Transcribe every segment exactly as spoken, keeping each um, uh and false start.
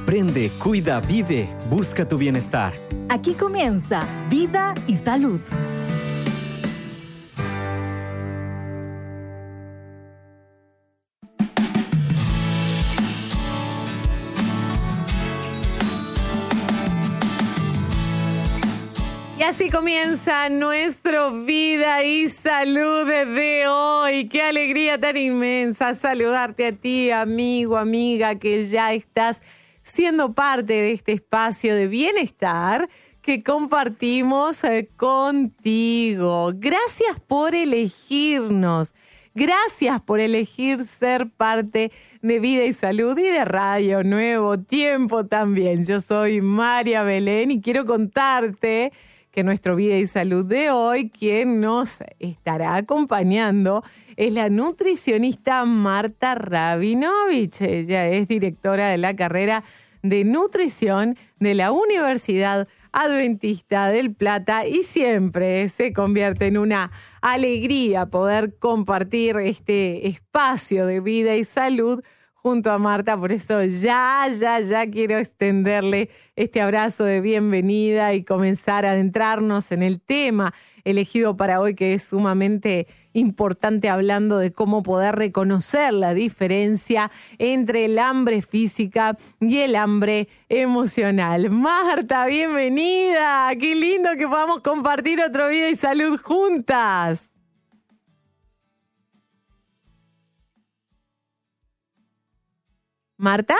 Aprende, cuida, vive, busca tu bienestar. Aquí comienza Vida y Salud. Y así comienza nuestro Vida y Salud de hoy. ¡Qué alegría tan inmensa saludarte a ti, amigo, amiga, que ya estás siendo parte de este espacio de bienestar que compartimos eh, contigo. Gracias por elegirnos. Gracias por elegir ser parte de Vida y Salud y de Radio Nuevo Tiempo también. Yo soy María Belén y quiero contarte que nuestro Vida y Salud de hoy, quien nos estará acompañando, es la nutricionista Marta Rabinovich. Ella es directora de la carrera de nutrición de la Universidad Adventista del Plata y siempre se convierte en una alegría poder compartir este espacio de vida y salud junto a Marta. Por eso ya, ya, ya quiero extenderle este abrazo de bienvenida y comenzar a adentrarnos en el tema elegido para hoy, que es sumamente importante, hablando de cómo poder reconocer la diferencia entre el hambre física y el hambre emocional. Marta, bienvenida. Qué lindo que podamos compartir otro Vida y Salud juntas. Marta,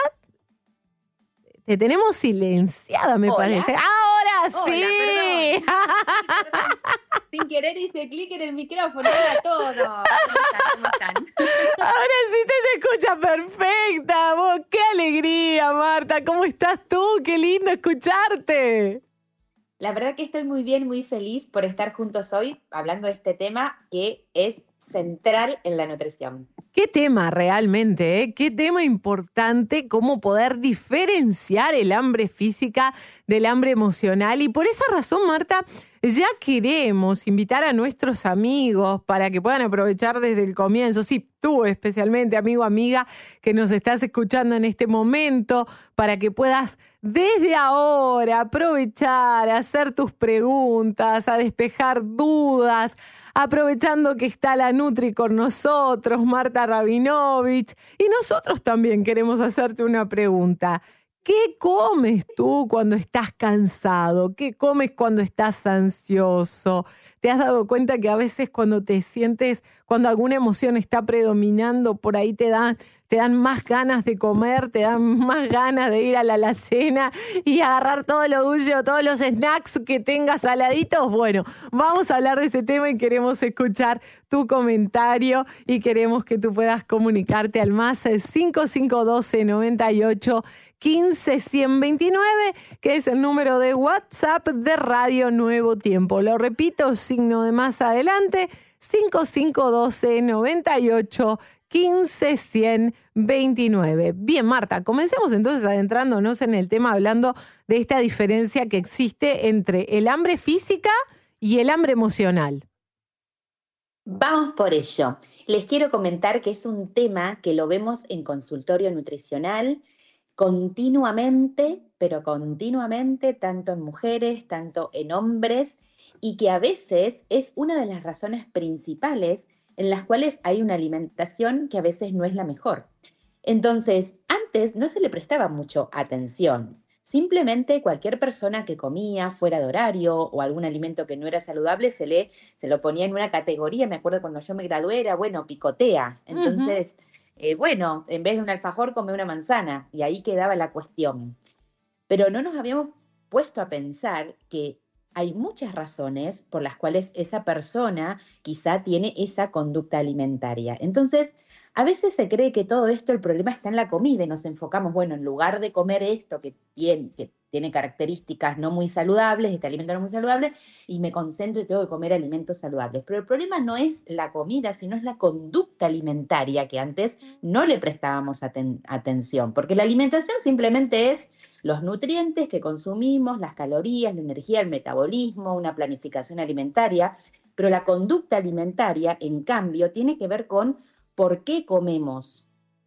te tenemos silenciada, me Hola. parece. ¡Ahora Hola, sí! perdón. Perdón. Sin querer hice clic en el micrófono. Hola a todos. ¿Cómo están? ¿Cómo están? Ahora sí te, te escucha perfecta. Vos, qué alegría, Marta. ¿Cómo estás tú? Qué lindo escucharte. La verdad que estoy muy bien, muy feliz por estar juntos hoy hablando de este tema que es central en la nutrición. Qué tema realmente, ¿eh? Qué tema importante, cómo poder diferenciar el hambre física del hambre emocional. Y por esa razón, Marta, ya queremos invitar a nuestros amigos para que puedan aprovechar desde el comienzo. Sí, tú especialmente, amigo, amiga, que nos estás escuchando en este momento, para que puedas desde ahora aprovechar, a hacer tus preguntas, a despejar dudas, aprovechando que está la Nutri con nosotros, Marta Rabinovich, y nosotros también queremos hacerte una pregunta. ¿Qué comes tú cuando estás cansado? ¿Qué comes cuando estás ansioso? ¿Te has dado cuenta que a veces cuando te sientes, cuando alguna emoción está predominando, por ahí te dan, te dan más ganas de comer, te dan más ganas de ir a la alacena y agarrar todo lo dulce o todos los snacks que tengas saladitos? Bueno, vamos a hablar de ese tema y queremos escuchar tu comentario y queremos que tú puedas comunicarte al más cinco cinco uno dos, noventa y ocho, quince, ciento veintinueve, que es el número de WhatsApp de Radio Nuevo Tiempo. Lo repito, signo de más adelante, cinco cinco uno dos, noventa y ocho, quince, ciento veintinueve. Bien, Marta, comencemos entonces adentrándonos en el tema, hablando de esta diferencia que existe entre el hambre física y el hambre emocional. Vamos por ello. Les quiero comentar que es un tema que lo vemos en consultorio nutricional continuamente, pero continuamente, tanto en mujeres, tanto en hombres, y que a veces es una de las razones principales en las cuales hay una alimentación que a veces no es la mejor. Entonces, antes no se le prestaba mucho atención. Simplemente cualquier persona que comía fuera de horario o algún alimento que no era saludable se, le, se lo ponía en una categoría. Me acuerdo cuando yo me gradué era, bueno, picotea. Entonces, uh-huh. eh, bueno, en vez de un alfajor come una manzana y ahí quedaba la cuestión. Pero no nos habíamos puesto a pensar que hay muchas razones por las cuales esa persona quizá tiene esa conducta alimentaria. Entonces, a veces se cree que todo esto, el problema está en la comida y nos enfocamos, bueno, en lugar de comer esto que tiene, que tiene características no muy saludables, este alimento no muy saludable, y me concentro y tengo que comer alimentos saludables. Pero el problema no es la comida, sino es la conducta alimentaria que antes no le prestábamos aten- atención, porque la alimentación simplemente es los nutrientes que consumimos, las calorías, la energía, el metabolismo, una planificación alimentaria, pero la conducta alimentaria, en cambio, tiene que ver con por qué comemos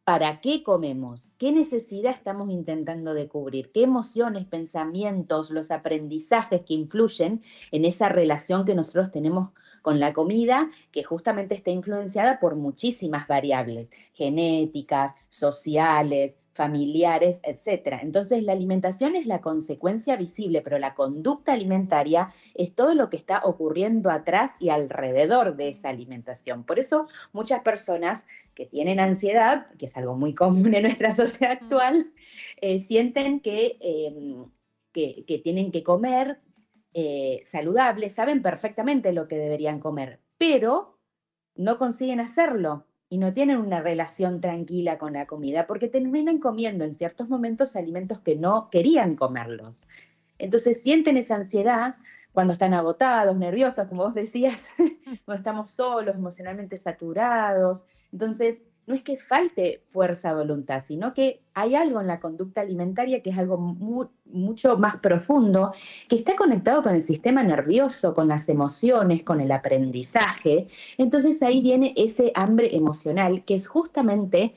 ¿para qué comemos? ¿Qué necesidad estamos intentando de cubrir? ¿Qué emociones, pensamientos, los aprendizajes que influyen en esa relación que nosotros tenemos con la comida, que justamente está influenciada por muchísimas variables, genéticas, sociales, familiares, etcétera? Entonces, la alimentación es la consecuencia visible, pero la conducta alimentaria es todo lo que está ocurriendo atrás y alrededor de esa alimentación. Por eso, muchas personas que tienen ansiedad, que es algo muy común en nuestra sociedad actual, eh, sienten que, eh, que, que tienen que comer eh, saludable, saben perfectamente lo que deberían comer, pero no consiguen hacerlo. Y no tienen una relación tranquila con la comida, porque terminan comiendo en ciertos momentos alimentos que no querían comerlos. Entonces sienten esa ansiedad cuando están agotados, nerviosos, como vos decías, cuando estamos solos, emocionalmente saturados. Entonces, no es que falte fuerza de voluntad, sino que hay algo en la conducta alimentaria que es algo mu- mucho más profundo, que está conectado con el sistema nervioso, con las emociones, con el aprendizaje. Entonces ahí viene ese hambre emocional, que es justamente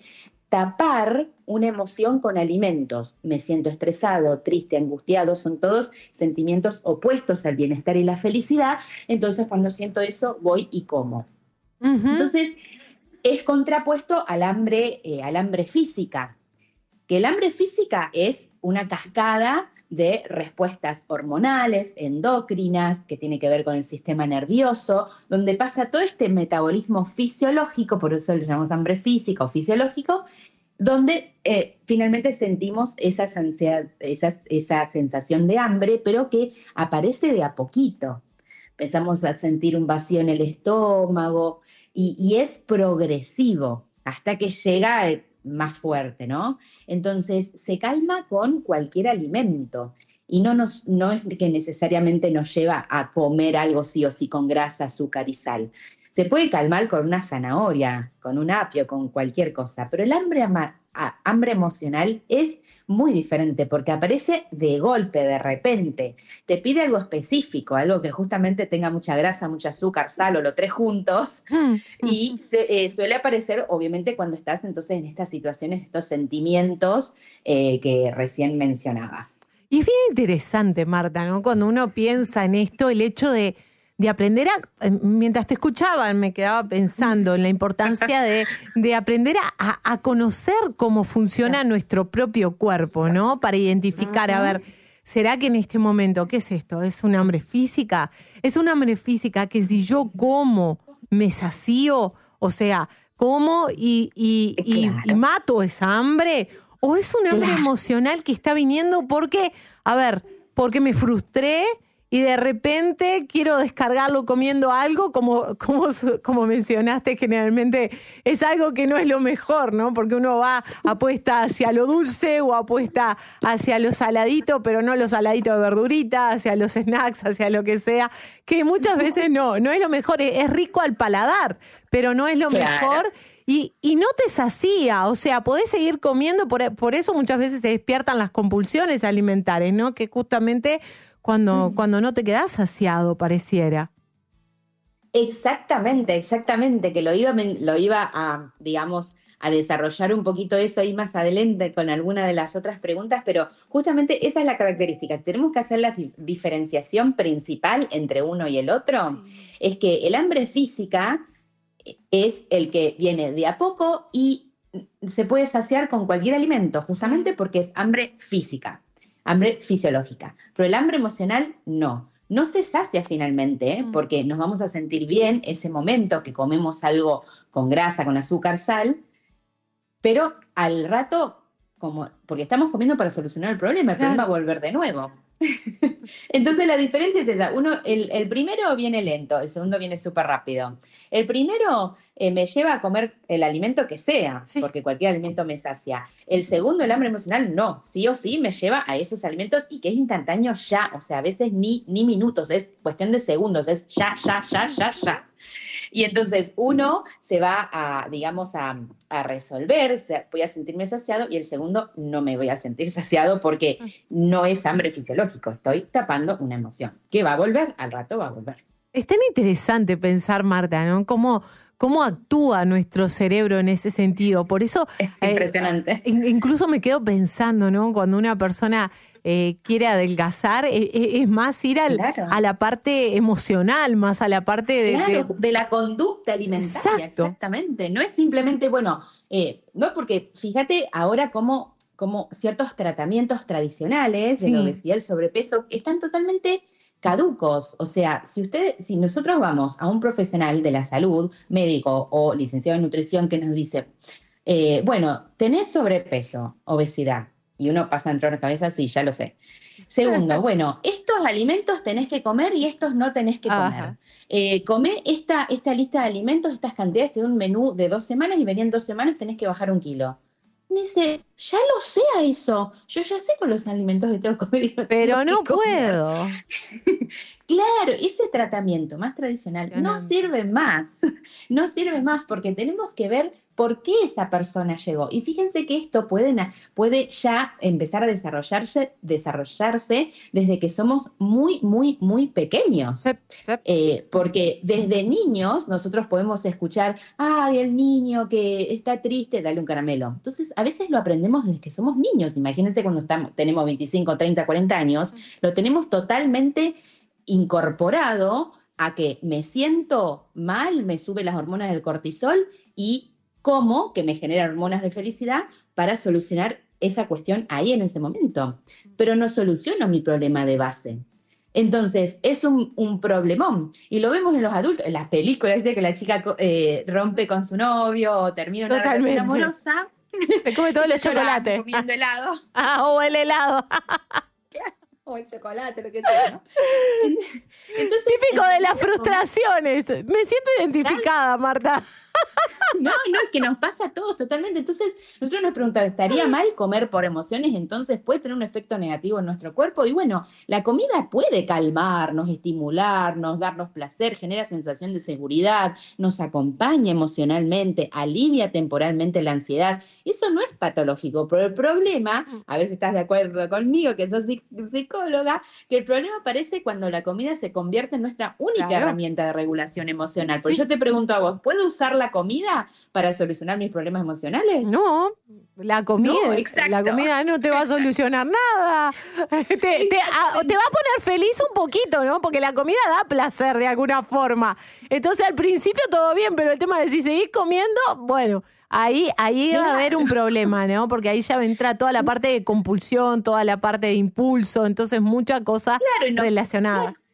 tapar una emoción con alimentos. Me siento estresado, triste, angustiado, son todos sentimientos opuestos al bienestar y la felicidad. Entonces cuando siento eso, voy y como. Uh-huh. Entonces, es contrapuesto al hambre, eh, al hambre física, que el hambre física es una cascada de respuestas hormonales, endocrinas, que tiene que ver con el sistema nervioso, donde pasa todo este metabolismo fisiológico, por eso le llamamos hambre física o fisiológico, donde eh, finalmente sentimos esa, ansiedad, esa, esa sensación de hambre, pero que aparece de a poquito. Empezamos a sentir un vacío en el estómago, Y, y es progresivo hasta que llega más fuerte, ¿no? Entonces se calma con cualquier alimento y no, nos, no es que necesariamente nos lleva a comer algo sí o sí con grasa, azúcar y sal. Se puede calmar con una zanahoria, con un apio, con cualquier cosa, pero el hambre, ama, a, hambre emocional es muy diferente porque aparece de golpe, de repente. Te pide algo específico, algo que justamente tenga mucha grasa, mucho azúcar, sal o los tres juntos, mm. y se, eh, suele aparecer obviamente cuando estás entonces en estas situaciones, estos sentimientos eh, que recién mencionaba. Y es bien interesante, Marta, ¿no? Cuando uno piensa en esto, el hecho de de aprender a, mientras te escuchaban, me quedaba pensando en la importancia de, de aprender a, a conocer cómo funciona nuestro propio cuerpo, ¿no? Para identificar, a ver, ¿será que en este momento, qué es esto? ¿Es un hambre física? ¿Es un hambre física que si yo como, me sacío? O sea, como y, y, y, claro. y mato esa hambre. ¿O es un hambre claro. emocional que está viniendo porque, a ver, porque me frustré y de repente quiero descargarlo comiendo algo, como, como, como mencionaste, generalmente es algo que no es lo mejor, ¿no? Porque uno va, apuesta hacia lo dulce o apuesta hacia lo saladito, pero no lo saladito de verdurita, hacia los snacks, hacia lo que sea, que muchas veces no, no es lo mejor, es rico al paladar, pero no es lo claro. mejor. Y, y no te sacía, o sea, podés seguir comiendo, por, por eso muchas veces se despiertan las compulsiones alimentares, ¿no? Que justamente Cuando, mm. cuando no te quedás saciado, pareciera. Exactamente, exactamente, que lo iba, lo iba a, digamos, a desarrollar un poquito eso ahí más adelante con alguna de las otras preguntas, pero justamente esa es la característica. Si tenemos que hacer la dif- diferenciación principal entre uno y el otro, sí. es que el hambre física es el que viene de a poco y se puede saciar con cualquier alimento, justamente porque es hambre física. Hambre fisiológica, pero el hambre emocional no, no se sacia finalmente, ¿eh? mm. porque nos vamos a sentir bien ese momento que comemos algo con grasa, con azúcar, sal, pero al rato, como, porque estamos comiendo para solucionar el problema, el claro. problema va a volver de nuevo. Entonces la diferencia es esa, uno, el, el primero viene lento, el segundo viene súper rápido. El primero eh, me lleva a comer el alimento que sea, sí. porque cualquier alimento me sacia. El segundo, el hambre emocional, no, sí o sí me lleva a esos alimentos y que es instantáneo ya, o sea, a veces ni, ni minutos, es cuestión de segundos, es ya, ya, ya, ya, ya. Y entonces uno se va a, digamos, a, a resolver, se, voy a sentirme saciado, y el segundo no me voy a sentir saciado porque no es hambre fisiológico, estoy tapando una emoción que va a volver, al rato va a volver. Es tan interesante pensar, Marta, ¿no? Cómo, cómo actúa nuestro cerebro en ese sentido. Por eso es impresionante. Eh, incluso me quedo pensando, ¿no? Cuando una persona eh, quiere adelgazar, eh, es más ir al, claro. a la parte emocional, más a la parte de... Claro, de, de la conducta alimentaria, exacto. Exactamente. No es simplemente, bueno, eh, no porque fíjate ahora cómo, cómo ciertos tratamientos tradicionales de sí. la obesidad y el sobrepeso están totalmente caducos. O sea, si usted, si nosotros vamos a un profesional de la salud, médico o licenciado en nutrición que nos dice, eh, bueno, tenés sobrepeso, obesidad, y uno pasa dentro de la cabeza, sí, ya lo sé. Segundo, bueno, estos alimentos tenés que comer y estos no tenés que comer. Eh, comé esta, esta lista de alimentos, estas cantidades, te da un menú de dos semanas y venían dos semanas, tenés que bajar un kilo. Me dice, ya lo sé a eso, yo ya sé con los alimentos que tengo que comer. Pero no puedo. Claro, ese tratamiento más tradicional no sirve más, no sirve más porque tenemos que ver por qué esa persona llegó. Y fíjense que esto puede, puede ya empezar a desarrollarse, desarrollarse desde que somos muy, muy, muy pequeños. Sí, sí. Eh, porque desde niños nosotros podemos escuchar, ay, el niño que está triste, dale un caramelo. Entonces, a veces lo aprendemos desde que somos niños. Imagínense cuando estamos, tenemos veinticinco, treinta, cuarenta años, lo tenemos totalmente incorporado a que me siento mal, me sube las hormonas del cortisol y como que me genera hormonas de felicidad para solucionar esa cuestión ahí en ese momento. Pero no soluciono mi problema de base. Entonces, es un, un problemón. Y lo vemos en los adultos, en las películas, de que la chica eh, rompe con su novio o termina una Totalmente. relación amorosa. Se come todos los chocolates. Comiendo helado. Ah, o el helado. O el chocolate, lo que sea, ¿no? Entonces, típico de las frustraciones. Me siento identificada, Marta. No, no, es que nos pasa a todos totalmente. Entonces, nosotros nos preguntamos, ¿estaría mal comer por emociones? Entonces, ¿puede tener un efecto negativo en nuestro cuerpo? Y bueno, la comida puede calmarnos, estimularnos, darnos placer, genera sensación de seguridad, nos acompaña emocionalmente, alivia temporalmente la ansiedad. Eso no es patológico, pero el problema, a ver si estás de acuerdo conmigo, que sos psicóloga, que el problema aparece cuando la comida se convierte en nuestra única claro. herramienta de regulación emocional. Porque sí. yo te pregunto a vos, ¿puedo usar la comida para solucionar mis problemas emocionales? No, la comida, no, la comida no te va a solucionar nada. te, te, a, te va a poner feliz un poquito, ¿no? Porque la comida da placer de alguna forma. Entonces al principio todo bien, pero el tema de si seguís comiendo, bueno, ahí, ahí claro. va a haber un problema, ¿no? Porque ahí ya entra toda la parte de compulsión, toda la parte de impulso, entonces mucha cosa claro, no, relacionada. Claro.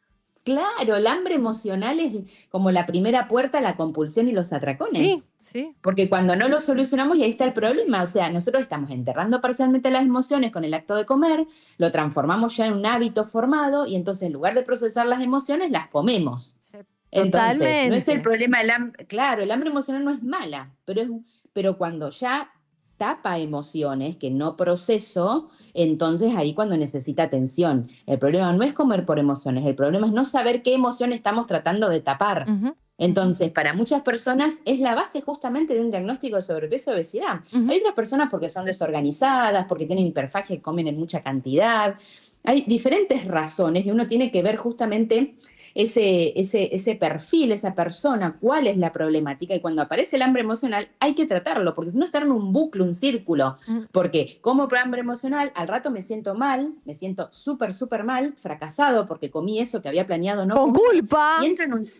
Claro, el hambre emocional es como la primera puerta a la compulsión y los atracones. Sí, sí. Porque cuando no lo solucionamos, y ahí está el problema. O sea, nosotros estamos enterrando parcialmente las emociones con el acto de comer, lo transformamos ya en un hábito formado y entonces en lugar de procesar las emociones, las comemos. Sí, entonces, totalmente. No es el problema del hambre. Claro, el hambre emocional no es mala, pero, es, pero cuando ya tapa emociones que no proceso, entonces ahí cuando necesita atención. El problema no es comer por emociones, el problema es no saber qué emoción estamos tratando de tapar. Uh-huh. Entonces, para muchas personas es la base justamente de un diagnóstico de sobrepeso y obesidad. Uh-huh. Hay otras personas porque son desorganizadas, porque tienen hiperfagia y comen en mucha cantidad. Hay diferentes razones y uno tiene que ver justamente ese, ese, ese perfil, esa persona, cuál es la problemática, y cuando aparece el hambre emocional hay que tratarlo, porque si no estar en un bucle, un círculo, porque como por hambre emocional, al rato me siento mal, me siento súper, súper mal, fracasado porque comí eso que había planeado no con comer, culpa, y entro en un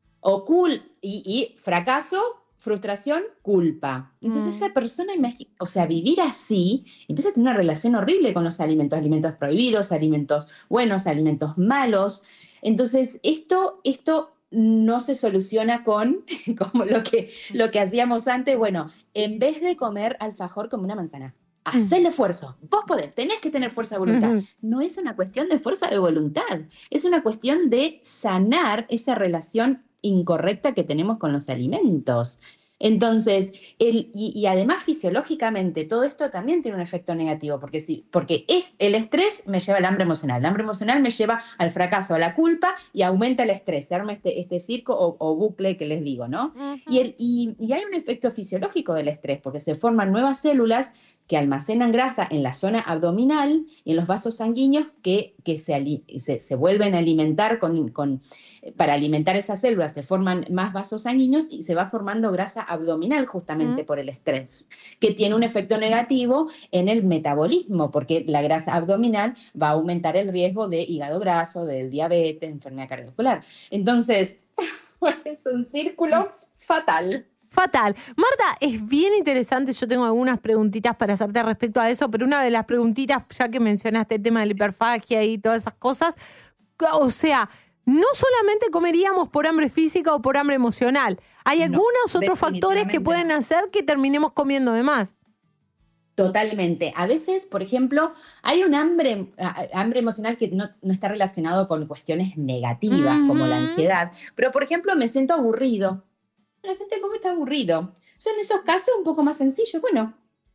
o cul y, y fracaso, frustración, culpa. Entonces mm. esa persona, o sea, vivir así, empieza a tener una relación horrible con los alimentos, alimentos prohibidos, alimentos buenos, alimentos malos. Entonces, esto, esto no se soluciona con como lo que, lo que hacíamos antes. Bueno, en vez de comer alfajor, come una manzana. Haz el esfuerzo. Vos podés, tenés que tener fuerza de voluntad. Uh-huh. No es una cuestión de fuerza de voluntad, es una cuestión de sanar esa relación incorrecta que tenemos con los alimentos. Entonces, el, y, y además fisiológicamente todo esto también tiene un efecto negativo, porque, sí, porque es, el estrés me lleva al hambre emocional, el hambre emocional me lleva al fracaso, a la culpa, y aumenta el estrés, se arma este, este circo o, o bucle que les digo, ¿no? Uh-huh. y, el, y, y hay un efecto fisiológico del estrés, porque se forman nuevas células que almacenan grasa en la zona abdominal y en los vasos sanguíneos que, que se, se, se vuelven a alimentar con, con, para alimentar esas células, se forman más vasos sanguíneos y se va formando grasa abdominal justamente mm. por el estrés, que tiene un efecto negativo en el metabolismo, porque la grasa abdominal va a aumentar el riesgo de hígado graso, del diabetes, enfermedad cardiovascular. Entonces, es un círculo fatal. Fatal. Marta, es bien interesante, yo tengo algunas preguntitas para hacerte respecto a eso, pero una de las preguntitas, ya que mencionaste el tema de la hiperfagia y todas esas cosas, o sea, no solamente comeríamos por hambre física o por hambre emocional, hay algunos no, otros factores que pueden hacer que terminemos comiendo de más. Totalmente. A veces, por ejemplo, hay un hambre, hambre emocional que no, no está relacionado con cuestiones negativas, uh-huh. como la ansiedad, pero por ejemplo, me siento aburrido. La gente come está aburrido. Yo en esos casos un poco más sencillo. Bueno,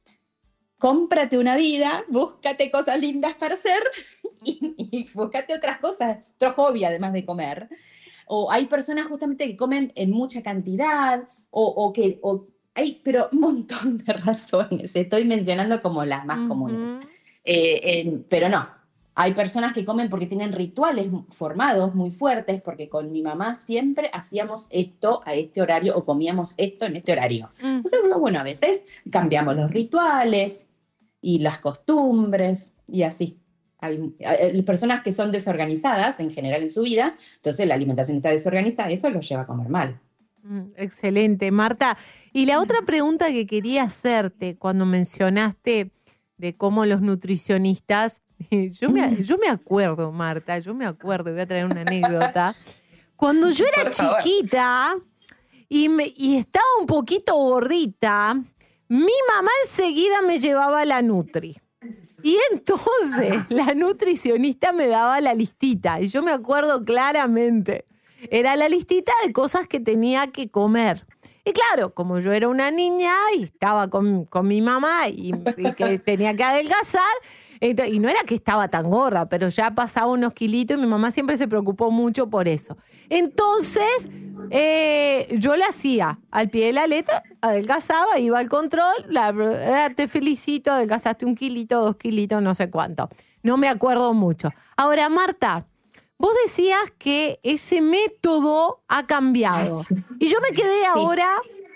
cómprate una vida, búscate cosas lindas para hacer y, y búscate otras cosas, otro hobby además de comer. O hay personas justamente que comen en mucha cantidad o, o que... O, hay, pero un montón de razones. Estoy mencionando como las más uh-huh. comunes. Eh, eh, pero no. Hay personas que comen porque tienen rituales formados muy fuertes, porque con mi mamá siempre hacíamos esto a este horario o comíamos esto en este horario. Mm. Entonces, bueno, a veces cambiamos los rituales y las costumbres y así. Hay, hay personas que son desorganizadas en general en su vida, entonces la alimentación está desorganizada y eso los lleva a comer mal. Mm, excelente, Marta. Y la otra pregunta que quería hacerte cuando mencionaste de cómo los nutricionistas... Yo me, yo me acuerdo, Marta, yo me acuerdo, voy a traer una anécdota. Cuando yo era chiquita y, me, y estaba un poquito gordita, mi mamá enseguida me llevaba a la Nutri. Y entonces la nutricionista me daba la listita, y yo me acuerdo claramente. Era la listita de cosas que tenía que comer. Y claro, como yo era una niña y estaba con, con mi mamá y, y que tenía que adelgazar, y no era que estaba tan gorda, pero ya pasaba unos kilitos y mi mamá siempre se preocupó mucho por eso. Entonces, eh, yo la hacía al pie de la letra, adelgazaba, iba al control, la, te felicito, adelgazaste un kilito, dos kilitos, no sé cuánto. No me acuerdo mucho. Ahora, Marta, vos decías que ese método ha cambiado. Y yo me quedé ahora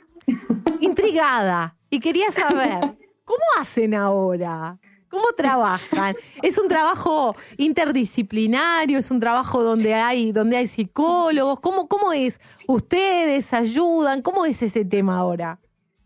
intrigada y quería saber, ¿cómo hacen ahora? ¿Cómo trabajan? ¿Es un trabajo interdisciplinario? ¿Es un trabajo donde hay, donde hay psicólogos? ¿Cómo, cómo es? ¿Ustedes ayudan? ¿Cómo es ese tema ahora?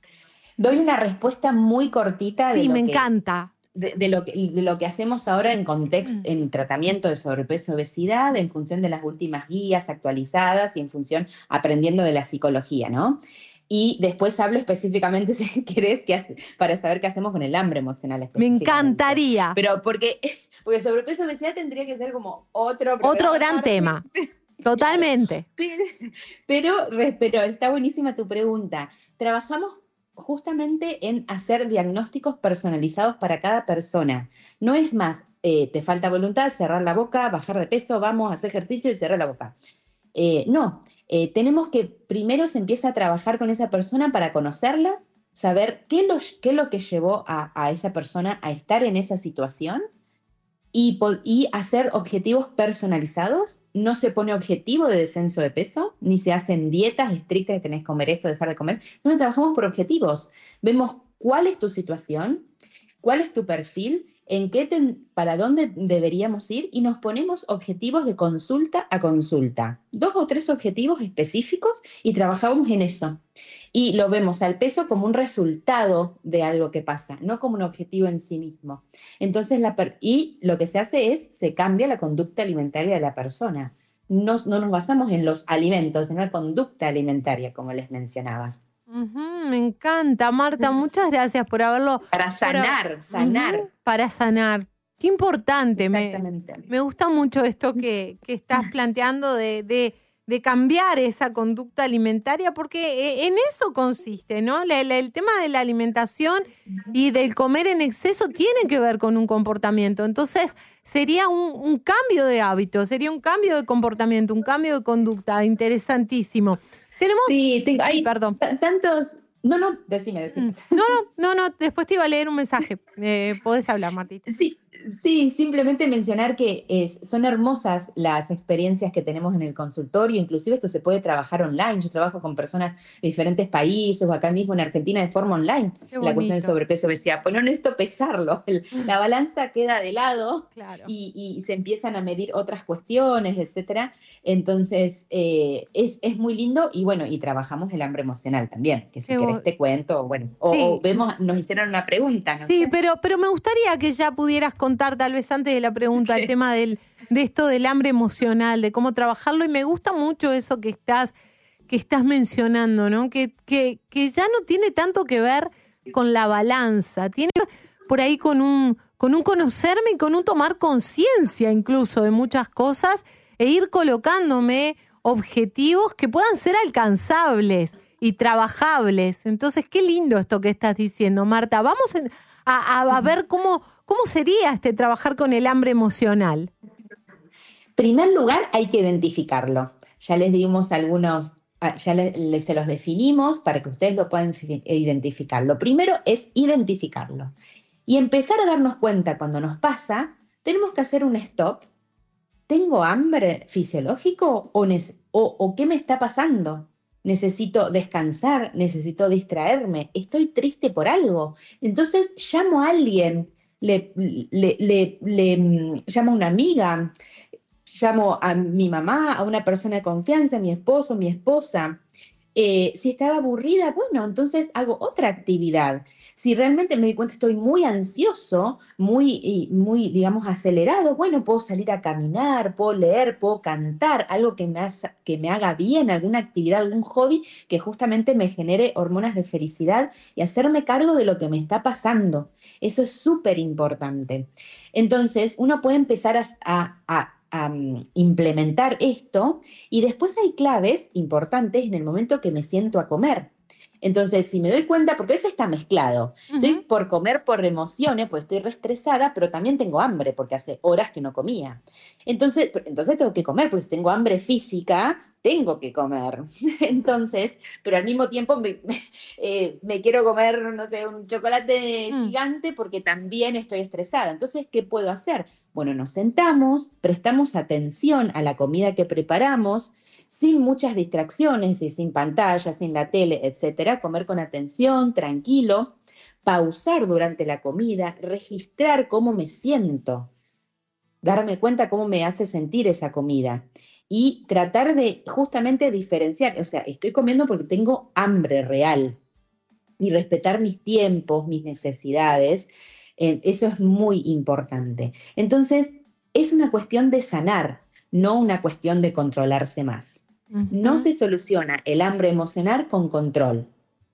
Doy una respuesta muy cortita. Sí, de lo me que, encanta. De, de, lo que, de lo que hacemos ahora en contexto, en tratamiento de sobrepeso y obesidad, en función de las últimas guías actualizadas y en función aprendiendo de la psicología, ¿no? Y después hablo específicamente, si querés, que hace, para saber qué hacemos con el hambre emocional. Me encantaría. Pero porque, porque sobrepeso y obesidad tendría que ser como otro... Otro gran aparte. Tema. Totalmente. Pero, pero, pero está buenísima tu pregunta. Trabajamos justamente en hacer diagnósticos personalizados para cada persona. No es más, eh, te falta voluntad, cerrar la boca, bajar de peso, vamos a hacer ejercicio y cerrar la boca. Eh, no. Eh, tenemos que primero se empieza a trabajar con esa persona para conocerla, saber qué, lo, qué es lo que llevó a, a esa persona a estar en esa situación y, y hacer objetivos personalizados. No se pone objetivo de descenso de peso, ni se hacen dietas estrictas de tenés que comer esto, dejar de comer. Nosotros trabajamos por objetivos. Vemos cuál es tu situación, cuál es tu perfil, en qué te, para dónde deberíamos ir y nos ponemos objetivos de consulta a consulta. Dos o tres objetivos específicos y trabajamos en eso. Y lo vemos al peso como un resultado de algo que pasa, no como un objetivo en sí mismo. Entonces, la per- y lo que se hace es, se cambia la conducta alimentaria de la persona. No, no nos basamos en los alimentos, en la conducta alimentaria, como les mencionaba. Uh-huh, me encanta, Marta, muchas gracias por haberlo... Para sanar, para, sanar. Uh-huh, para sanar. Qué importante, me, me gusta mucho esto que, que estás planteando de, de, de cambiar esa conducta alimentaria, porque en eso consiste, ¿no? La, la, el tema de la alimentación y del comer en exceso tiene que ver con un comportamiento, entonces sería un, un cambio de hábito, sería un cambio de comportamiento, un cambio de conducta interesantísimo. Tenemos... Sí, te, sí hay perdón. T- tantos, No, no, decime, decime. No, no, no, no, después te iba a leer un mensaje. Eh, podés hablar, Martita. Sí, sí, simplemente mencionar que es, son hermosas las experiencias que tenemos en el consultorio, inclusive esto se puede trabajar online. Yo trabajo con personas de diferentes países o acá mismo en Argentina de forma online. La cuestión de sobrepeso, obesidad, pues no necesito pesarlo, el, la balanza queda de lado, claro. y, y se empiezan a medir otras cuestiones, etcétera. Entonces eh, es, es muy lindo y bueno, y trabajamos el hambre emocional también, que si Qué querés te cuento, bueno, o, sí. o vemos, nos hicieron una pregunta. ¿No? Sí, pero, pero me gustaría que ya pudieras contar, tal vez antes de la pregunta, el tema del, de esto del hambre emocional, de cómo trabajarlo, y me gusta mucho eso que estás, que estás mencionando, ¿no? Que, que, que ya no tiene tanto que ver con la balanza, tiene por ahí con un, con un conocerme y con un tomar conciencia incluso de muchas cosas e ir colocándome objetivos que puedan ser alcanzables y trabajables. Entonces, qué lindo esto que estás diciendo, Marta. Vamos a, a, a ver cómo, cómo sería este trabajar con el hambre emocional. En primer lugar, hay que identificarlo. Ya les dimos algunos, ya les, les, se los definimos para que ustedes lo puedan identificar. Lo primero es identificarlo. Y empezar a darnos cuenta cuando nos pasa, tenemos que hacer un stop. ¿Tengo hambre fisiológico o, o, o qué me está pasando? Necesito descansar, necesito distraerme, estoy triste por algo. Entonces llamo a alguien, le, le, le, le llamo a una amiga, llamo a mi mamá, a una persona de confianza, a mi esposo, mi esposa. Eh, si estaba aburrida, bueno, entonces hago otra actividad. Si realmente me doy cuenta estoy muy ansioso, muy, muy, digamos, acelerado, bueno, puedo salir a caminar, puedo leer, puedo cantar, algo que me, haga, que me haga bien, alguna actividad, algún hobby que justamente me genere hormonas de felicidad y hacerme cargo de lo que me está pasando. Eso es súper importante. Entonces, uno puede empezar a, a, a a implementar esto y después hay claves importantes en el momento que me siento a comer. Entonces, si me doy cuenta, porque a veces está mezclado, uh-huh. estoy por comer por emociones, pues estoy reestresada, pero también tengo hambre, porque hace horas que no comía. Entonces, entonces tengo que comer, porque si tengo hambre física, tengo que comer. Entonces, pero al mismo tiempo me, eh, me quiero comer, no sé, un chocolate uh-huh. gigante, porque también estoy estresada. Entonces, ¿qué puedo hacer? Bueno, nos sentamos, prestamos atención a la comida que preparamos, sin muchas distracciones y sin pantallas, sin la tele, etcétera, comer con atención, tranquilo, pausar durante la comida, registrar cómo me siento, darme cuenta cómo me hace sentir esa comida y tratar de justamente diferenciar, o sea, estoy comiendo porque tengo hambre real y respetar mis tiempos, mis necesidades, eh, eso es muy importante. Entonces, es una cuestión de sanar, no una cuestión de controlarse más. Uh-huh. No se soluciona el hambre emocional con control.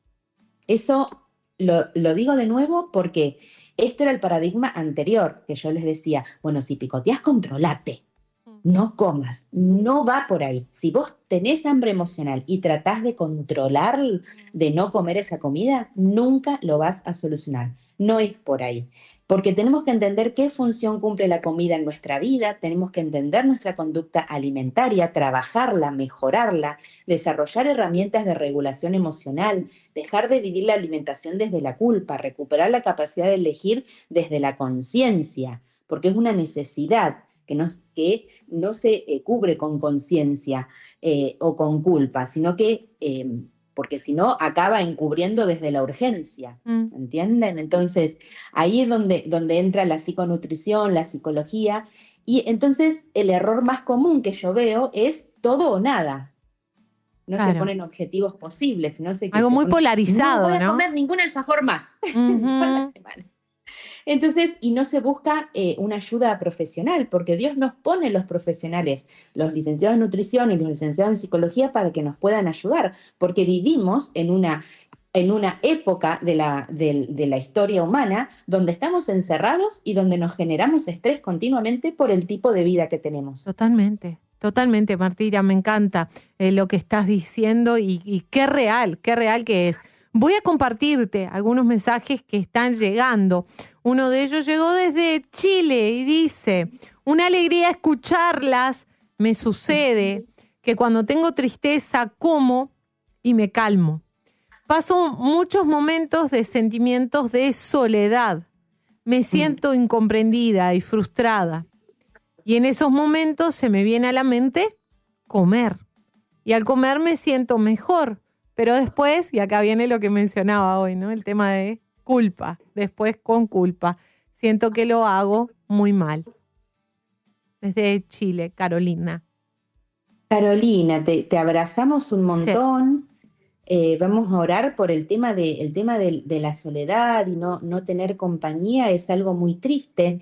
Eso lo, lo digo de nuevo porque esto era el paradigma anterior, que yo les decía, bueno, si picoteás, controlate, no comas, no va por ahí. Si vos tenés hambre emocional y tratás de controlar, de no comer esa comida, nunca lo vas a solucionar. No es por ahí. Porque tenemos que entender qué función cumple la comida en nuestra vida, tenemos que entender nuestra conducta alimentaria, trabajarla, mejorarla, desarrollar herramientas de regulación emocional, dejar de vivir la alimentación desde la culpa, recuperar la capacidad de elegir desde la conciencia, porque es una necesidad que no, que no se eh, cubre con conciencia eh, o con culpa, sino que... Eh, porque si no, acaba encubriendo desde la urgencia, mm. ¿entienden? Entonces, ahí es donde, donde entra la psiconutrición, la psicología, y entonces el error más común que yo veo es todo o nada. No claro. se ponen objetivos posibles, sino se... Algo se muy pone, polarizado, ¿no? No voy a ¿no? comer ningún alfajor más uh-huh. toda la semana. Entonces, y no se busca eh, una ayuda profesional, porque Dios nos pone los profesionales, los licenciados en nutrición y los licenciados en psicología para que nos puedan ayudar, porque vivimos en una, en una época de la, de, de la historia humana donde estamos encerrados y donde nos generamos estrés continuamente por el tipo de vida que tenemos. Totalmente. Totalmente, Martita, me encanta eh, lo que estás diciendo y, y qué real, qué real que es. Voy a compartirte algunos mensajes que están llegando. Uno de ellos llegó desde Chile y dice, una alegría escucharlas, me sucede que cuando tengo tristeza como y me calmo. paso muchos momentos de sentimientos de soledad. Me siento incomprendida y frustrada. Y en esos momentos se me viene a la mente comer. Y al comer me siento mejor. Pero después, y acá viene lo que mencionaba hoy, ¿no? El tema de culpa. Después con culpa. Siento que lo hago muy mal. Desde Chile, Carolina. Carolina, te, te abrazamos un montón. Sí. Eh, vamos a orar por el tema de, el tema de, de la soledad y no, no tener compañía. Es algo muy triste,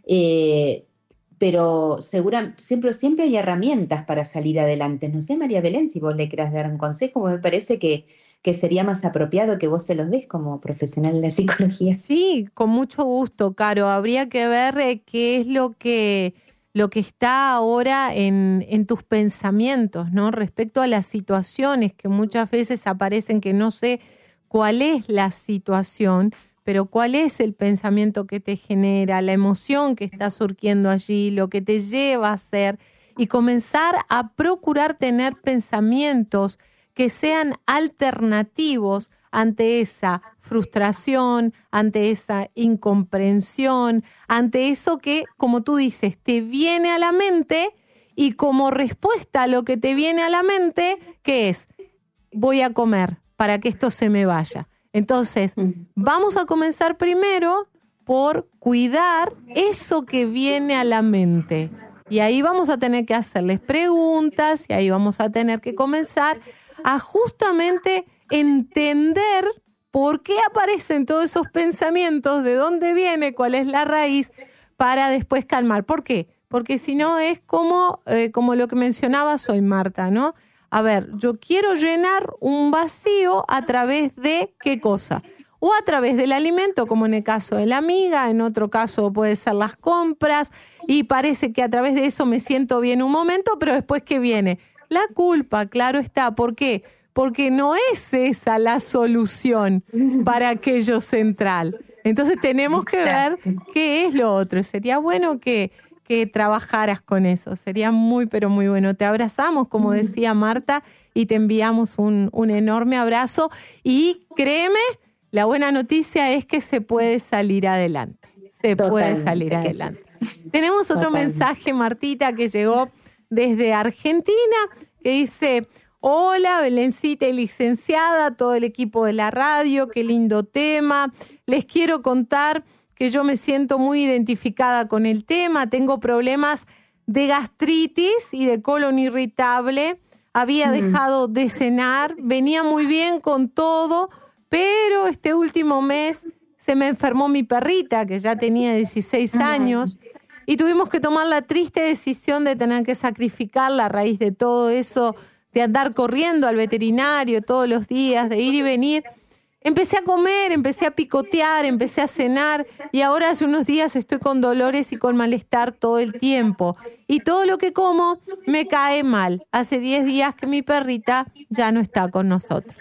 eh, pero segura, siempre, siempre hay herramientas para salir adelante. No sé, María Belén, si vos le querás dar un consejo, me parece que, que sería más apropiado que vos se los des como profesional de la psicología. Sí, con mucho gusto, Caro. Habría que ver eh, qué es lo que... lo que está ahora en, en tus pensamientos, ¿no? Respecto a las situaciones que muchas veces aparecen, que no sé cuál es la situación, pero cuál es el pensamiento que te genera, la emoción que está surgiendo allí, lo que te lleva a hacer, y comenzar a procurar tener pensamientos que sean alternativos ante esa frustración, ante esa incomprensión, ante eso que, como tú dices, te viene a la mente, y como respuesta a lo que te viene a la mente, ¿qué es? Voy a comer para que esto se me vaya. Entonces, vamos a comenzar primero por cuidar eso que viene a la mente. Y ahí vamos a tener que hacerles preguntas, y ahí vamos a tener que comenzar a justamente entender por qué aparecen todos esos pensamientos, de dónde viene, cuál es la raíz, para después calmar. ¿Por qué? Porque si no es como, eh, como lo que mencionabas hoy, Marta, ¿no? A ver, yo quiero llenar un vacío a través de ¿qué cosa? O a través del alimento, como en el caso de la amiga, en otro caso puede ser las compras, y parece que a través de eso me siento bien un momento, pero después ¿qué viene? La culpa, claro está. ¿Por qué? Porque no es esa la solución para aquello central. Entonces tenemos que ver qué es lo otro. Sería bueno que, que trabajaras con eso. Sería muy, pero muy bueno. Te abrazamos, como decía Marta, y te enviamos un, un enorme abrazo. Y créeme, la buena noticia es que se puede salir adelante. Se Totalmente puede salir adelante. Sí. Tenemos otro Totalmente. mensaje, Martita, que llegó desde Argentina, que dice: hola, Belencita y licenciada, todo el equipo de la radio, qué lindo tema. Les quiero contar que yo me siento muy identificada con el tema. Tengo problemas de gastritis y de colon irritable. Había dejado de cenar, venía muy bien con todo, pero este último mes se me enfermó mi perrita, que ya tenía dieciséis años, y tuvimos que tomar la triste decisión de tener que sacrificarla a raíz de todo eso, de andar corriendo al veterinario todos los días, de ir y venir. Empecé a comer, empecé a picotear, empecé a cenar, y ahora hace unos días estoy con dolores y con malestar todo el tiempo. Y todo lo que como me cae mal. Hace diez días que mi perrita ya no está con nosotros.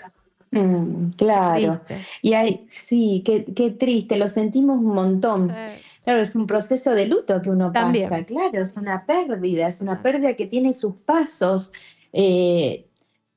Mm, claro. Triste. Y hay, sí, qué, qué triste, lo sentimos un montón. Sí. Claro, es un proceso de luto que uno También. pasa, claro, es una pérdida, es una pérdida que tiene sus pasos. Eh,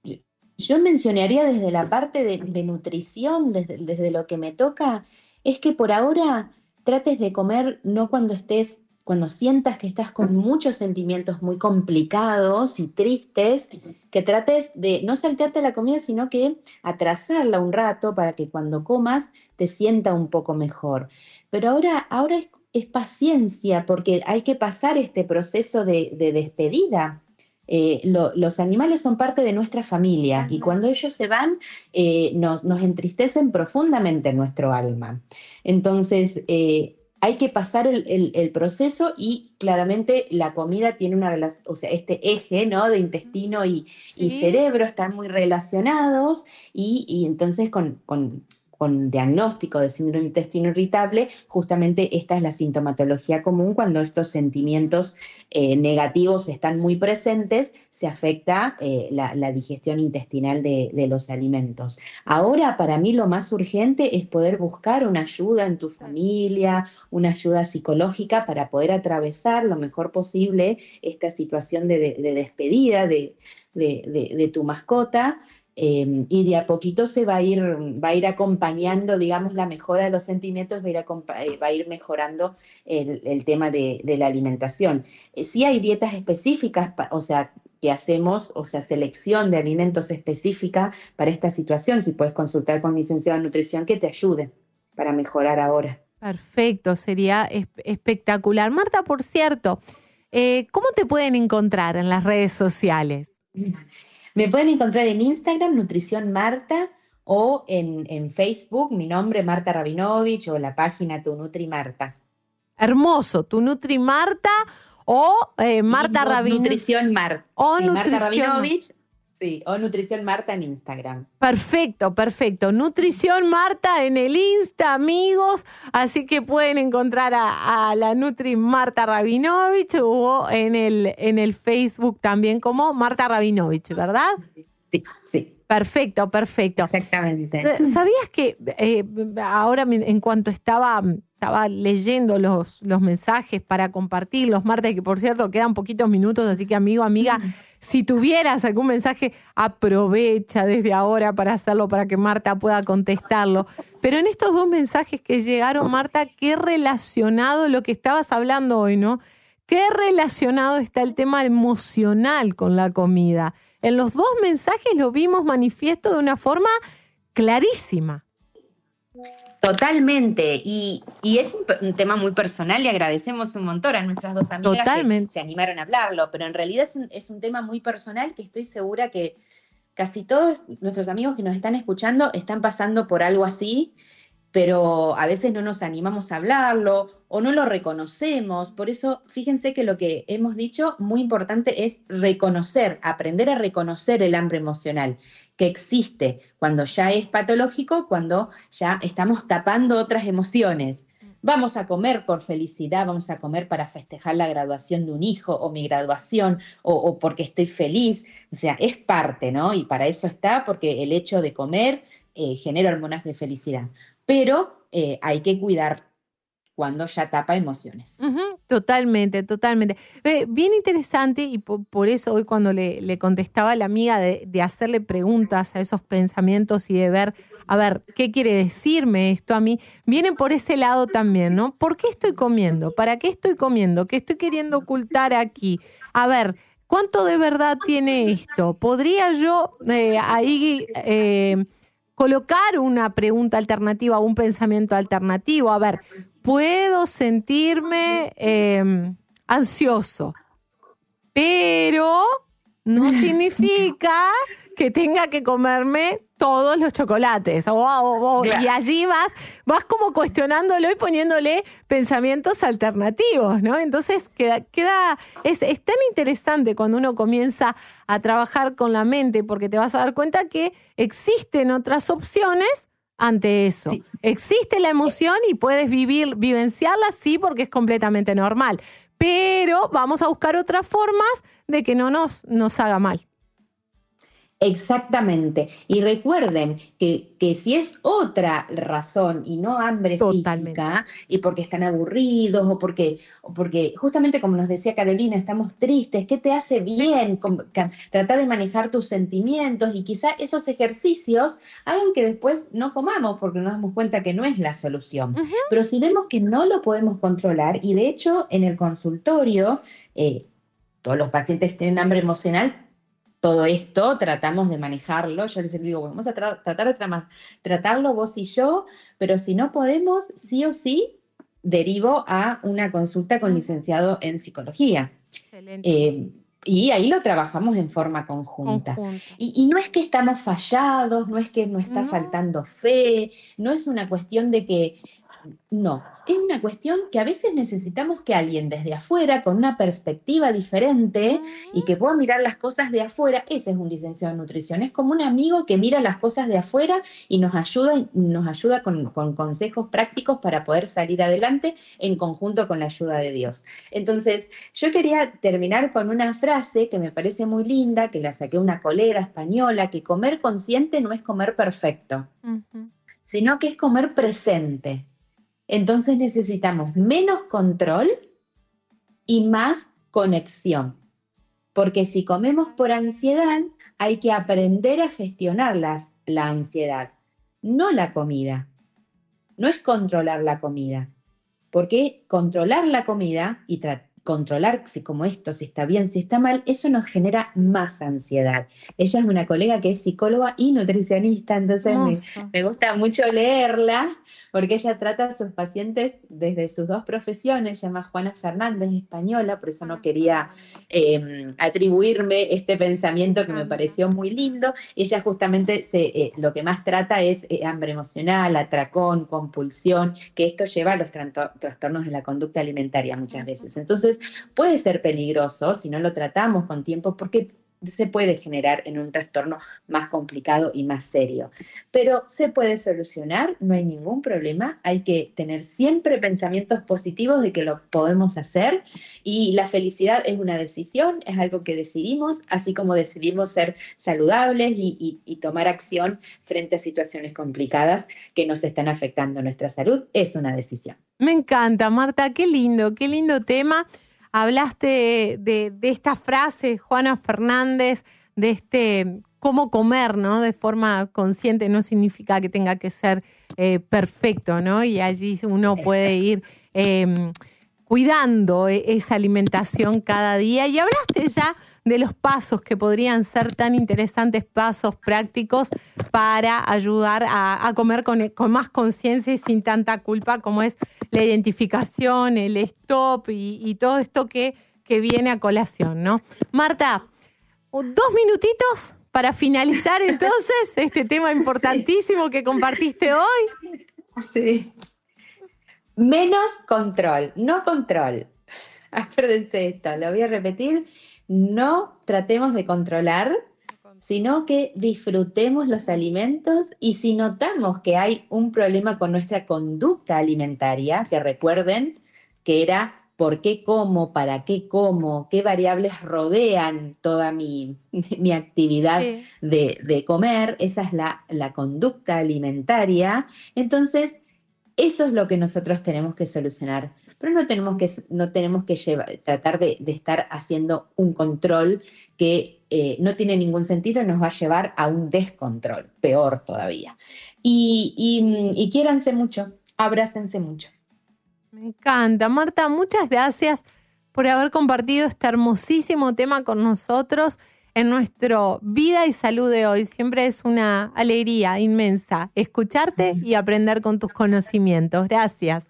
yo mencionaría desde la parte de, de nutrición, desde, desde lo que me toca, es que por ahora trates de comer no cuando estés, cuando sientas que estás con muchos sentimientos muy complicados y tristes, que trates de no saltearte la comida, sino que atrasarla un rato para que cuando comas te sienta un poco mejor. Pero ahora, ahora es, es paciencia, porque hay que pasar este proceso de, de despedida. Eh, lo, los animales son parte de nuestra familia. Ajá. Y cuando ellos se van, eh, nos, nos entristecen profundamente en nuestro alma. Entonces, eh, hay que pasar el, el, el proceso, y claramente la comida tiene una relación, o sea, este eje, ¿no?, de intestino y, sí. y cerebro están muy relacionados, y, y entonces con... con con diagnóstico de síndrome de intestino irritable, justamente esta es la sintomatología común. Cuando estos sentimientos eh, negativos están muy presentes, se afecta eh, la, la digestión intestinal de, de los alimentos. Ahora, para mí, lo más urgente es poder buscar una ayuda en tu familia, una ayuda psicológica para poder atravesar lo mejor posible esta situación de, de, de despedida de, de, de, de tu mascota. Eh, y de a poquito se va a ir, va a ir acompañando, digamos, la mejora de los sentimientos, va a ir, acompa- eh, va a ir mejorando el, el tema de, de la alimentación. Eh, sí hay dietas específicas, pa- o sea, que hacemos, o sea, selección de alimentos específica para esta situación. Si puedes consultar con un licenciado en nutrición que te ayude para mejorar ahora. Perfecto, sería es- espectacular. Marta, por cierto, eh, ¿cómo te pueden encontrar en las redes sociales? Me pueden encontrar en Instagram, Nutrición Marta, o en, en Facebook, mi nombre, Marta Rabinovich, o la página Tu Nutri Marta. Hermoso, tu Nutri Marta o eh, Marta Y Rabinovich. Nutrición Marta. O Sí, Marta Nutrición Rabinovich, sí, o Nutrición Marta en Instagram. Perfecto, perfecto. Nutrición Marta en el Insta, amigos. Así que pueden encontrar a, a la Nutri Marta Rabinovich o en el, en el Facebook también como Marta Rabinovich, ¿verdad? Sí, sí. Perfecto, perfecto. Exactamente. ¿Sabías que eh, ahora en cuanto estaba, estaba leyendo los, los mensajes para compartir los martes, que por cierto quedan poquitos minutos, así que amigo, amiga, si tuvieras algún mensaje, aprovecha desde ahora para hacerlo, para que Marta pueda contestarlo. Pero en estos dos mensajes que llegaron, Marta, qué relacionado lo que estabas hablando hoy, ¿no? Qué relacionado está el tema emocional con la comida. En los dos mensajes lo vimos manifiesto de una forma clarísima. Totalmente, y, y es un, un tema muy personal y agradecemos un montón a nuestras dos amigas Totalmente. que se animaron a hablarlo, pero en realidad es un, es un tema muy personal que estoy segura que casi todos nuestros amigos que nos están escuchando están pasando por algo así, pero a veces no nos animamos a hablarlo o no lo reconocemos. Por eso, fíjense que lo que hemos dicho, muy importante, es reconocer, aprender a reconocer el hambre emocional, que existe cuando ya es patológico, cuando ya estamos tapando otras emociones. Vamos a comer por felicidad, vamos a comer para festejar la graduación de un hijo o mi graduación o, o porque estoy feliz. O sea, es parte, ¿no? Y para eso está, porque el hecho de comer eh, genera hormonas de felicidad. Pero eh, hay que cuidar cuando ya tapa emociones. Uh-huh, totalmente, totalmente. Eh, bien interesante y por, por eso hoy cuando le, le contestaba a la amiga de, de hacerle preguntas a esos pensamientos y de ver, a ver, ¿qué quiere decirme esto a mí? Viene por ese lado también, ¿no? ¿Por qué estoy comiendo? ¿Para qué estoy comiendo? ¿Qué estoy queriendo ocultar aquí? A ver, ¿cuánto de verdad tiene esto? ¿Podría yo eh, ahí... Eh, colocar una pregunta alternativa o un pensamiento alternativo? A ver, puedo sentirme eh, ansioso, pero no significa que tenga que comerme todos los chocolates. O, o, o, claro. Y allí vas, vas como cuestionándolo y poniéndole pensamientos alternativos, ¿no? Entonces queda, queda es, es tan interesante cuando uno comienza a trabajar con la mente, porque te vas a dar cuenta que existen otras opciones ante eso. Sí. Existe la emoción y puedes vivir, vivenciarla, sí, porque es completamente normal. Pero vamos a buscar otras formas de que no nos, nos haga mal. Exactamente. Y recuerden que, que si es otra razón y no hambre Totalmente. Física, y porque están aburridos o porque, o porque justamente como nos decía Carolina, estamos tristes, ¿qué te hace bien? Tratar de manejar tus sentimientos y quizá esos ejercicios hagan que después no comamos porque nos damos cuenta que no es la solución. Uh-huh. Pero si vemos que no lo podemos controlar, y de hecho en el consultorio, eh, todos los pacientes que tienen hambre emocional, todo esto tratamos de manejarlo. Yo les digo, bueno, vamos a tra- tratar de tra- tratarlo vos y yo, pero si no podemos, sí o sí, derivo a una consulta con licenciado en psicología. Excelente. Eh, y ahí lo trabajamos en forma conjunta. Conjunto. Y, y no es que estamos fallados, no es que nos está no. faltando fe, no es una cuestión de que... No, es una cuestión que a veces necesitamos que alguien desde afuera, con una perspectiva diferente y que pueda mirar las cosas de afuera, ese es un licenciado en nutrición, es como un amigo que mira las cosas de afuera y nos ayuda, nos ayuda con, con consejos prácticos para poder salir adelante en conjunto con la ayuda de Dios. Entonces, yo quería terminar con una frase que me parece muy linda, que la saqué una colega española, que comer consciente no es comer perfecto, uh-huh. sino que es comer presente. Entonces necesitamos menos control y más conexión. Porque si comemos por ansiedad, hay que aprender a gestionar las, la ansiedad, no la comida. No es controlar la comida, porque controlar la comida y tratar controlar si como esto, si está bien, si está mal, eso nos genera más ansiedad. Ella es una colega que es psicóloga y nutricionista, entonces me, me gusta mucho leerla, porque ella trata a sus pacientes desde sus dos profesiones. Se llama Juana Fernández, española, por eso no quería eh, atribuirme este pensamiento que me pareció muy lindo. Ella justamente se, eh, lo que más trata es eh, hambre emocional, atracón, compulsión, que esto lleva a los trastornos de la conducta alimentaria muchas veces. Entonces, puede ser peligroso si no lo tratamos con tiempo, porque se puede generar en un trastorno más complicado y más serio. Pero se puede solucionar, no hay ningún problema. Hay que tener siempre pensamientos positivos de que lo podemos hacer, y la felicidad es una decisión, es algo que decidimos, así como decidimos ser saludables y, y, y tomar acción frente a situaciones complicadas que nos están afectando nuestra salud. Es una decisión. Me encanta, Marta, qué lindo, qué lindo tema. Hablaste de, de esta frase, Juana Fernández, de este cómo comer, ¿no? De forma consciente. No significa que tenga que ser eh, perfecto, ¿no? Y allí uno puede ir eh, cuidando esa alimentación cada día. Y hablaste ya de los pasos que podrían ser tan interesantes, pasos prácticos para ayudar a, a comer con, con más conciencia y sin tanta culpa, como es la identificación, el stop y, y todo esto que, que viene a colación, ¿no? Marta, dos minutitos para finalizar entonces este tema importantísimo sí. que compartiste hoy. Sí. Menos control, no control. Acuérdense esto, lo voy a repetir. No tratemos de controlar, sino que disfrutemos los alimentos, y si notamos que hay un problema con nuestra conducta alimentaria, que recuerden que era por qué como, para qué como, qué variables rodean toda mi, mi actividad sí. de, de comer, esa es la, la conducta alimentaria. Entonces, eso es lo que nosotros tenemos que solucionar. Pero no tenemos que, no tenemos que llevar, tratar de, de estar haciendo un control que eh, no tiene ningún sentido y nos va a llevar a un descontrol, peor todavía. Y, y, y quiéranse mucho, abrácense mucho. Me encanta. Marta, muchas gracias por haber compartido este hermosísimo tema con nosotros en nuestro Vida y Salud de hoy. Siempre es una alegría inmensa escucharte y aprender con tus conocimientos. Gracias.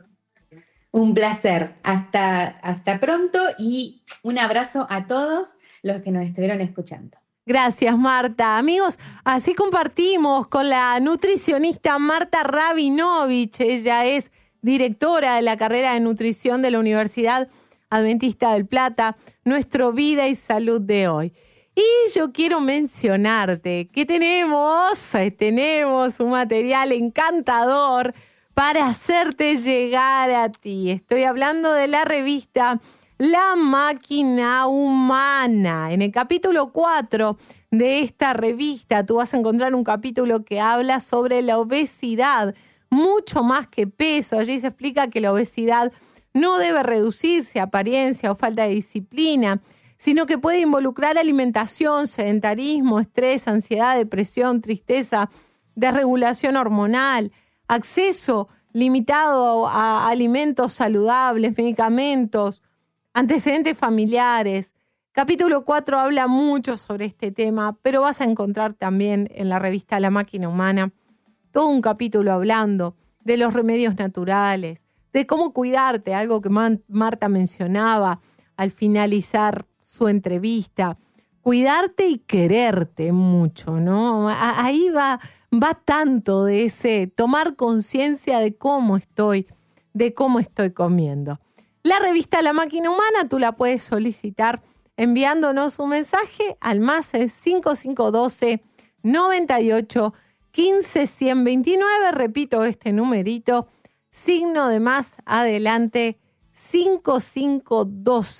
Un placer. Hasta, hasta pronto, y un abrazo a todos los que nos estuvieron escuchando. Gracias, Marta. Amigos, así compartimos con la nutricionista Marta Rabinovich. Ella es directora de la carrera de nutrición de la Universidad Adventista del Plata, nuestro Vida y Salud de hoy. Y yo quiero mencionarte que tenemos, tenemos un material encantador para hacerte llegar a ti. Estoy hablando de la revista La Máquina Humana. En el capítulo cuatro de esta revista tú vas a encontrar un capítulo que habla sobre la obesidad, mucho más que peso. Allí se explica que la obesidad no debe reducirse a apariencia o falta de disciplina, sino que puede involucrar alimentación, sedentarismo, estrés, ansiedad, depresión, tristeza, desregulación hormonal, acceso limitado a alimentos saludables, medicamentos, antecedentes familiares. Capítulo cuatro habla mucho sobre este tema, pero vas a encontrar también en la revista La Máquina Humana todo un capítulo hablando de los remedios naturales, de cómo cuidarte, algo que Marta mencionaba al finalizar su entrevista. Cuidarte y quererte mucho, ¿no? Ahí va, va tanto de ese tomar conciencia de cómo estoy, de cómo estoy comiendo. La revista La Máquina Humana tú la puedes solicitar enviándonos un mensaje al más cinco cinco uno dos, noventa y ocho, quince, ciento veintinueve. Repito este numerito, signo de más adelante, cinco cinco uno dos,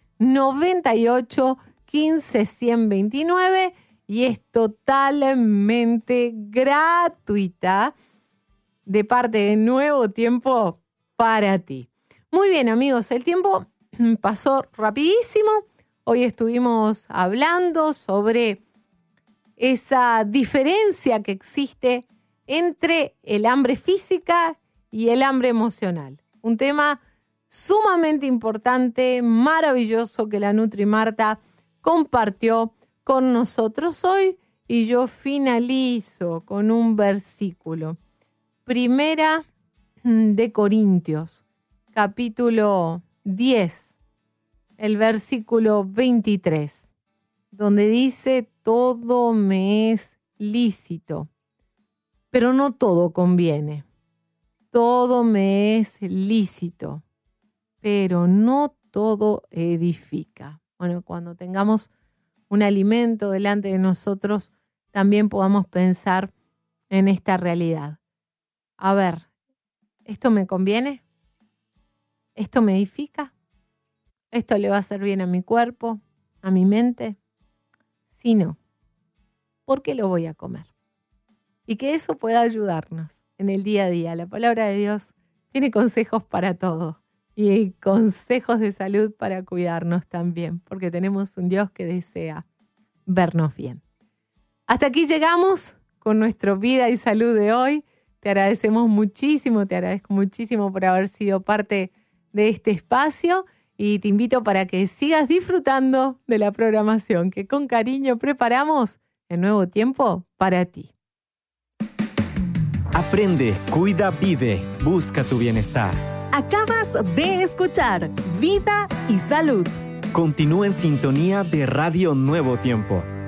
noventa y ocho, quince, ciento veintinueve, y es totalmente gratuita de parte de Nuevo Tiempo para ti. Muy bien, amigos, el tiempo pasó rapidísimo. Hoy estuvimos hablando sobre esa diferencia que existe entre el hambre física y el hambre emocional. Un tema sumamente importante, maravilloso, que la Nutri Marta compartió con nosotros hoy, y yo finalizo con un versículo. Primera de Corintios, capítulo diez, el versículo veintitrés, donde dice: todo me es lícito, pero no todo conviene. Todo me es lícito, pero no todo edifica. Bueno, cuando tengamos un alimento delante de nosotros, también podamos pensar en esta realidad. A ver, ¿esto me conviene? ¿Esto me edifica? ¿Esto le va a hacer bien a mi cuerpo, a mi mente? Si no, ¿por qué lo voy a comer? Y que eso pueda ayudarnos en el día a día. La palabra de Dios tiene consejos para todo y consejos de salud para cuidarnos también, porque tenemos un Dios que desea vernos bien. Hasta aquí llegamos con nuestro Vida y Salud de hoy. Te agradecemos muchísimo, te agradezco muchísimo por haber sido parte de este espacio y te invito para que sigas disfrutando de la programación que con cariño preparamos en Nuevo Tiempo para ti. Aprende, cuida, vive, busca tu bienestar. Acabas de escuchar Vida y Salud. Continúa en sintonía de Radio Nuevo Tiempo.